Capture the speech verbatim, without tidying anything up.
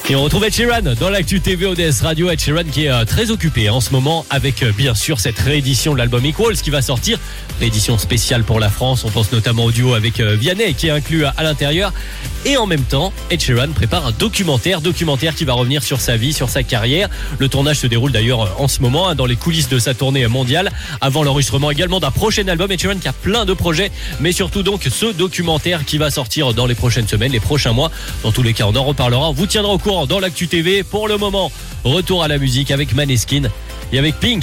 Et on retrouve Ed Sheeran dans l'actu T V O D S Radio. Ed Sheeran qui est euh, très occupé en ce moment avec euh, bien sûr cette réédition de l'album Equals qui va sortir. Réédition spéciale pour la France. On pense notamment au duo avec euh, Vianney qui est inclus à, à l'intérieur. Et en même temps, Ed Sheeran prépare un documentaire, documentaire qui va revenir sur sa vie, sur sa carrière. Le tournage se déroule d'ailleurs euh, en ce moment hein, dans les coulisses de sa tournée mondiale. Avant l'enregistrement également d'un prochain album. Ed Sheeran qui a plein de projets, mais surtout donc ce documentaire qui va sortir dans les prochaines semaines, les prochains mois. Dans tous les cas, on en reparlera. On vous tiendra au courant dans l'actu T V. Pour le moment, retour à la musique avec Maneskin et avec Pink.